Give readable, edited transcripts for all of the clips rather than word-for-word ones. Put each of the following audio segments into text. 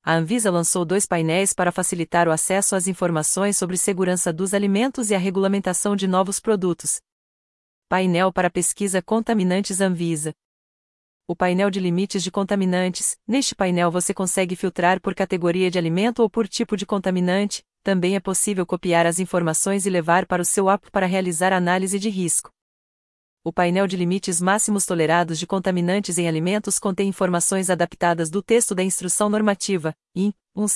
A Anvisa lançou 2 painéis para facilitar o acesso às informações sobre segurança dos alimentos e a regulamentação de novos produtos. Painel para pesquisa Contaminantes Anvisa. O painel de limites de contaminantes. Neste painel você consegue filtrar por categoria de alimento ou por tipo de contaminante. Também é possível copiar as informações e levar para o seu app para realizar análise de risco. O painel de limites máximos tolerados de contaminantes em alimentos contém informações adaptadas do texto da Instrução Normativa, IN.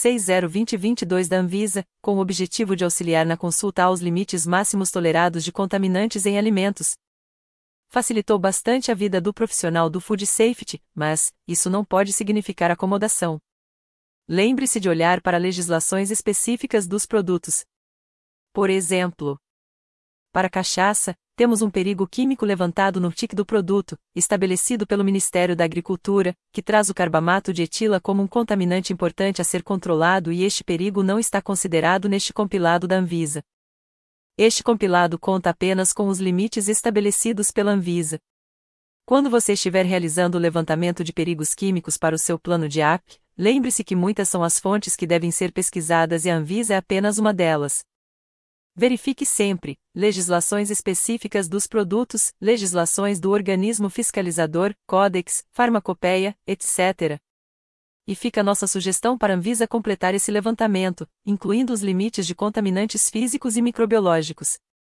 160-2022 da Anvisa, com o objetivo de auxiliar na consulta aos limites máximos tolerados de contaminantes em alimentos. Facilitou bastante a vida do profissional do Food Safety, mas isso não pode significar acomodação. Lembre-se de olhar para legislações específicas dos produtos. Por exemplo, para cachaça, temos um perigo químico levantado no TIC do produto, estabelecido pelo Ministério da Agricultura, que traz o carbamato de etila como um contaminante importante a ser controlado e este perigo não está considerado neste compilado da Anvisa. Este compilado conta apenas com os limites estabelecidos pela Anvisa. Quando você estiver realizando o levantamento de perigos químicos para o seu plano de app, lembre-se que muitas são as fontes que devem ser pesquisadas e a Anvisa é apenas uma delas. Verifique sempre legislações específicas dos produtos, legislações do organismo fiscalizador, Códex, Farmacopeia, etc. E fica nossa sugestão para a Anvisa completar esse levantamento, incluindo os limites de contaminantes físicos e microbiológicos.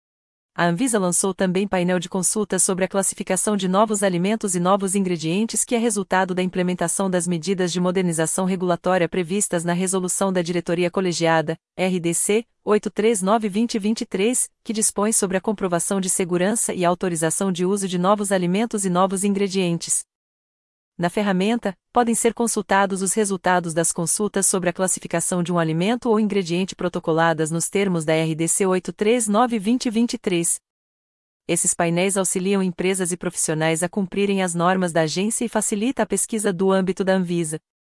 A Anvisa lançou também painel de consulta sobre a classificação de novos alimentos e novos ingredientes que é resultado da implementação das medidas de modernização regulatória previstas na Resolução da Diretoria Colegiada, RDC, 839/2023, que dispõe sobre a comprovação de segurança e autorização de uso de novos alimentos e novos ingredientes. Na ferramenta, podem ser consultados os resultados das consultas sobre a classificação de um alimento ou ingrediente protocoladas nos termos da RDC 839/2023. Esses painéis auxiliam empresas e profissionais a cumprirem as normas da agência e facilita a pesquisa do âmbito da Anvisa.